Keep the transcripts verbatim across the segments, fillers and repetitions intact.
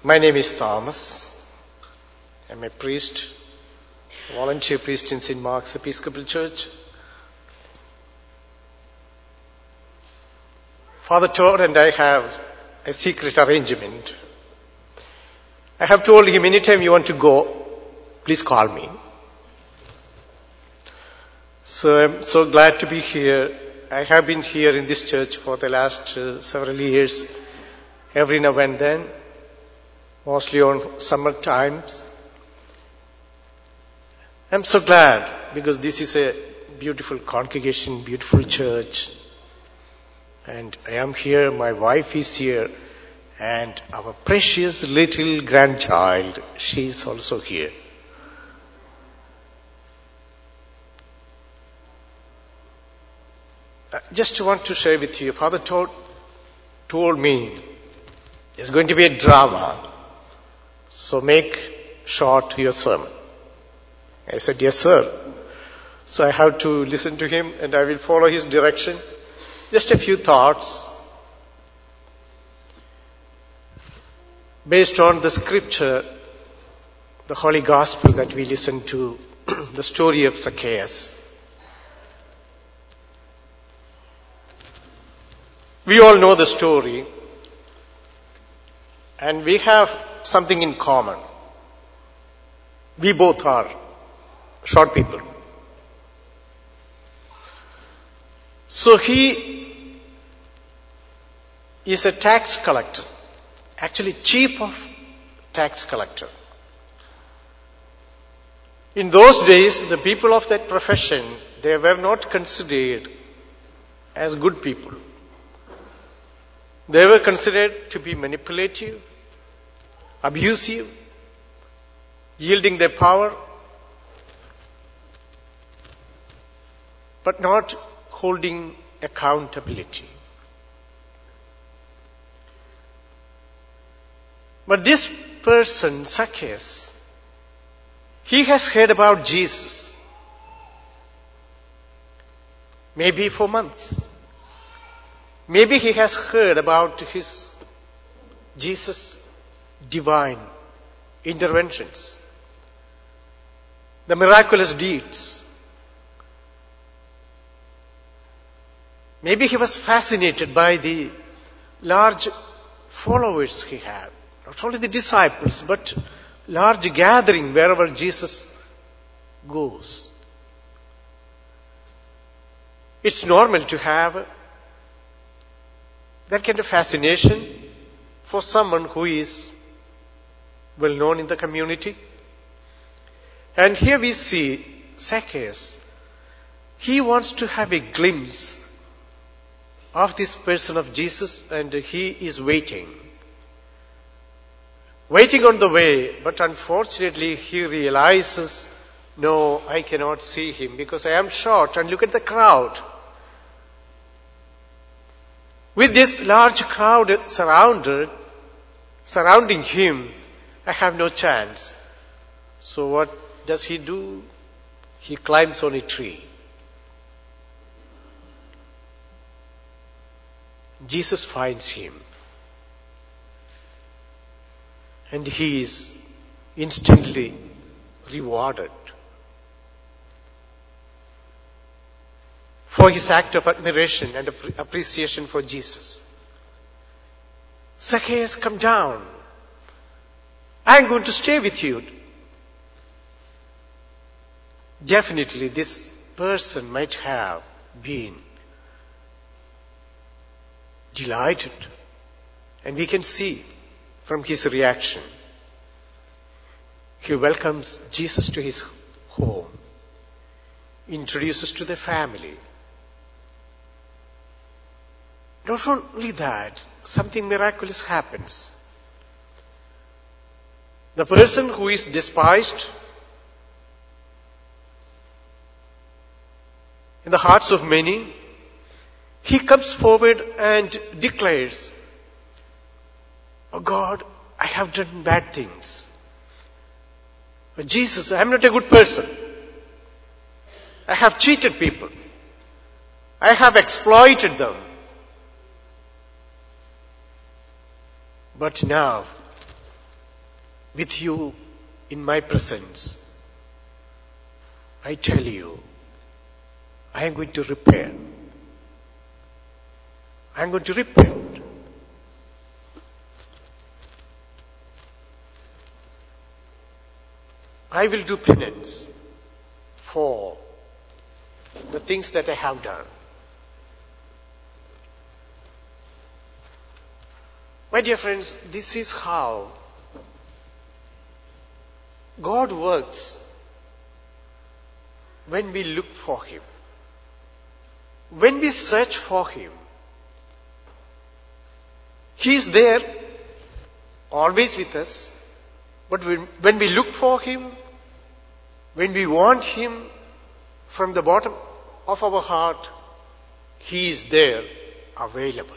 My name is Thomas. I'm a priest, volunteer priest in Saint Mark's Episcopal Church. Father Todd and I have a secret arrangement. I have told him anytime you want to go, please call me. So I'm so glad to be here. I have been here in this church for the last uh, several years, every now and then, mostly on summer times. I'm so glad because this is a beautiful congregation, beautiful church. And I am here, my wife is here, and our precious little grandchild, she is also here. I just want to share with you, Father told, told me there's going to be a drama, so make short your sermon. I said, yes, sir. So I have to listen to him and I will follow his direction. Just a few thoughts based on the scripture, the Holy Gospel that we listened to, the story of Zacchaeus. We all know the story and we have something in common. We both are short people. So he is a tax collector, actually chief of tax collector. In those days, the people of that profession, they were not considered as good people. They were considered to be manipulative, abusive, yielding their power, but not holding accountability. But this person, Zacchaeus, he has heard about Jesus, maybe for months. Maybe he has heard about his Jesus' divine interventions, the miraculous deeds. Maybe he was fascinated by the large followers he had. Not only the disciples, but large gathering wherever Jesus goes. It's normal to have that kind of fascination for someone who is well known in the community. And here we see Zacchaeus. He wants to have a glimpse of this person of Jesus, and he is waiting. Waiting on the way, but unfortunately he realizes, no, I cannot see him because I am short, and look at the crowd. With this large crowd surrounded, surrounding him, I have no chance. So what does he do? He climbs on a tree. Jesus finds him. And he is instantly rewarded for his act of admiration and appreciation for Jesus. Zacchaeus, come down. I'm going to stay with you. Definitely this person might have been delighted. And we can see from his reaction, he welcomes Jesus to his home, introduces to the family. Not only that, something miraculous happens. The person who is despised in the hearts of many, he comes forward and declares, oh God, I have done bad things. But Jesus, I am not a good person. I have cheated people. I have exploited them. But now, with you in my presence, I tell you, I am going to repair. I am going to repent. I will do penance for the things that I have done. My dear friends, this is how God works when we look for Him. When we search for Him, He is there, always with us. But when, when we look for Him, when we want Him from the bottom of our heart, He is there, available.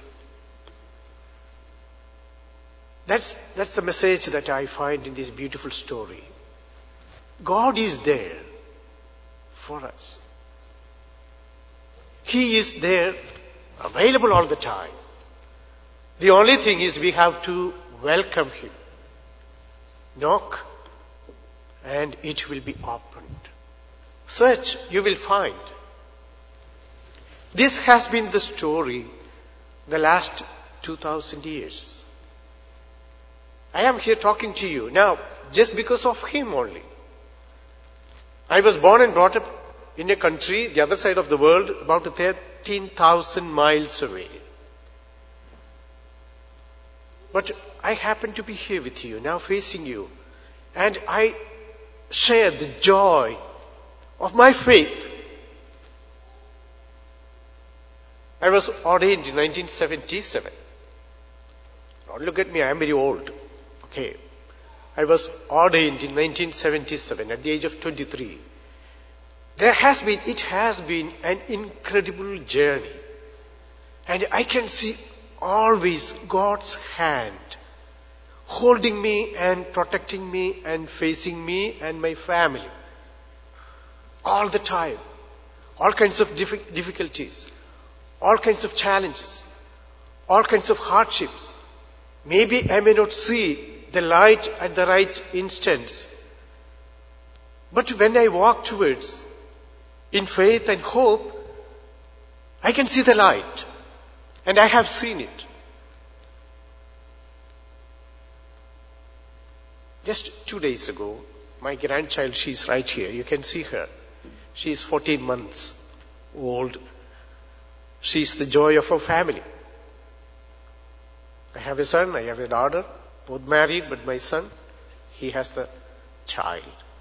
That's, that's the message that I find in this beautiful story. God is there for us. He is there, available all the time. The only thing is we have to welcome Him. Knock, and it will be opened. Search, you will find. This has been the story the last two thousand years. I am here talking to you now just because of Him only. I was born and brought up in a country, the other side of the world, about thirteen thousand miles away. But I happen to be here with you, now facing you. And I share the joy of my faith. I was ordained in nineteen seventy-seven. Don't look at me, I am very old. Okay. I was ordained in nineteen seventy-seven at the age of twenty-three. There has been, it has been an incredible journey. And I can see always God's hand holding me and protecting me and facing me and my family. All the time. All kinds of difficulties. All kinds of challenges. All kinds of hardships. Maybe I may not see the light at the right instance. But when I walk towards in faith and hope, I can see the light. And I have seen it. Just two days ago, my grandchild, she's right here. You can see her. She's fourteen months old. She's the joy of our family. I have a son, I have a daughter, both married, but my son, he has the child.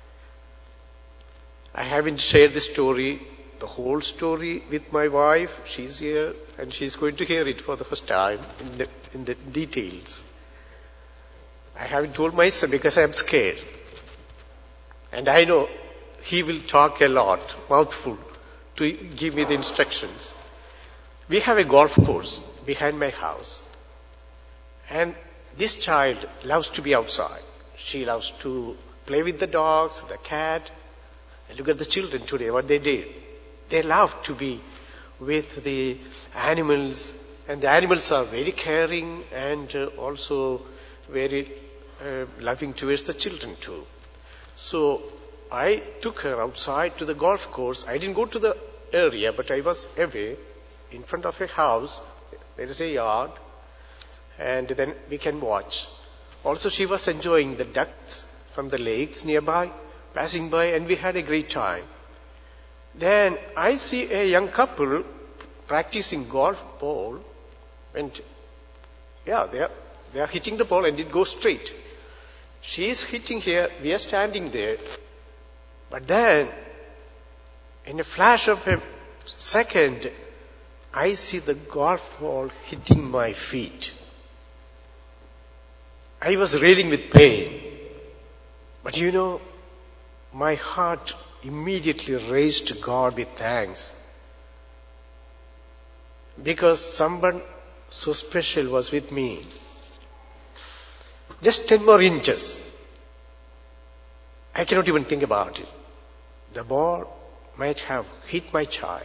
I haven't shared the story, the whole story with my wife. She's here and she's going to hear it for the first time in the, in the details. I haven't told my son because I'm scared. And I know he will talk a lot, mouthful, to give me the instructions. We have a golf course behind my house. And this child loves to be outside. She loves to play with the dogs, the cat. And look at the children today, what they did. They love to be with the animals. And the animals are very caring and uh, also very uh, loving towards the children too. So I took her outside to the golf course. I didn't go to the area, but I was away in front of a house. There is a yard. And then we can watch. Also, she was enjoying the ducks from the lakes nearby, passing by, and we had a great time. Then I see a young couple practicing golf ball, and yeah, they are, they are hitting the ball and it goes straight. She is hitting here, we are standing there. But then, in a flash of a second, I see the golf ball hitting my feet. I was reeling with pain. But you know, my heart immediately raised to God with thanks. Because someone so special was with me. Just ten more inches. I cannot even think about it. The ball might have hit my child.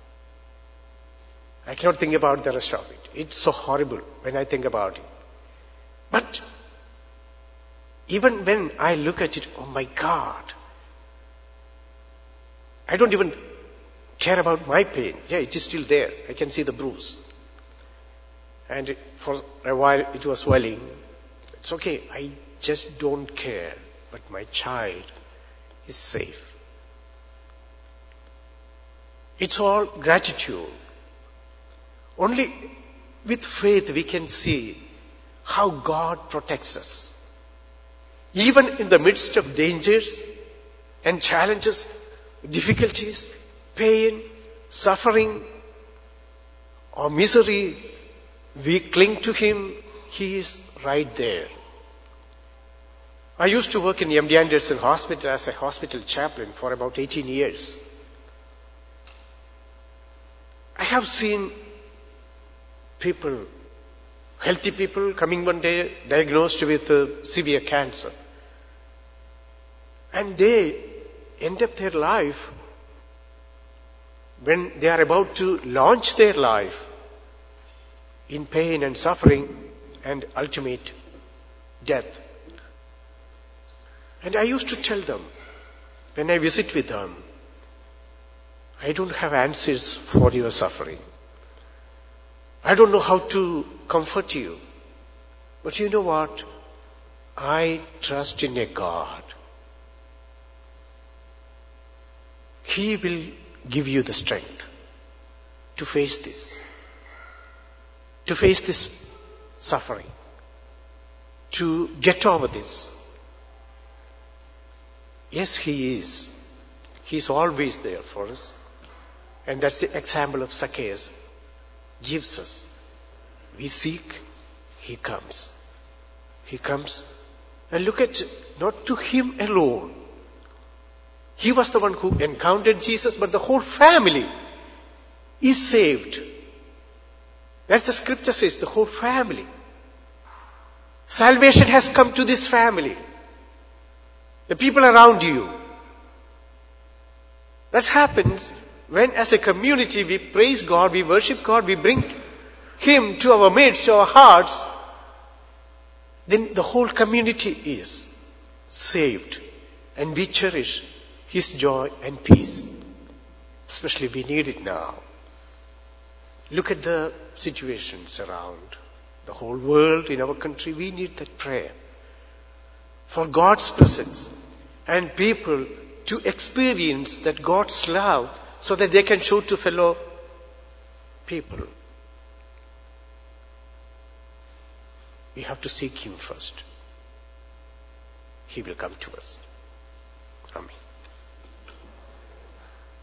I cannot think about the rest of it. It's so horrible when I think about it. But Even when I look at it, oh my God, I don't even care about my pain. Yeah, it is still there. I can see the bruise. And for a while it was swelling. It's okay. I just don't care. But my child is safe. It's all gratitude. Only with faith we can see how God protects us. Even in the midst of dangers and challenges, difficulties, pain, suffering, or misery, we cling to Him. He is right there. I used to work in the M D Anderson Hospital as a hospital chaplain for about eighteen years. I have seen people, healthy people coming one day diagnosed with uh, severe cancer. And they end up their life, when they are about to launch their life, in pain and suffering and ultimate death. And I used to tell them, when I visit with them, I don't have answers for your suffering. I don't know how to comfort you. But you know what? I trust in a God. He will give you the strength to face this. To face this suffering. To get over this. Yes, He is. He is always there for us. And that's the example of Zacchaeus gives us. We seek, He comes. He comes. And look at, not to him alone. He was the one who encountered Jesus, but the whole family is saved. That's the scripture says, the whole family. Salvation has come to this family. The people around you. That happens when as a community we praise God, we worship God, we bring Him to our midst, to our hearts, then the whole community is saved and we cherish His joy and peace. Especially we need it now. Look at the situations around the whole world, in our country. We need that prayer for God's presence and people to experience that God's love so that they can show to fellow people. We have to seek Him first. He will come to us. Amen.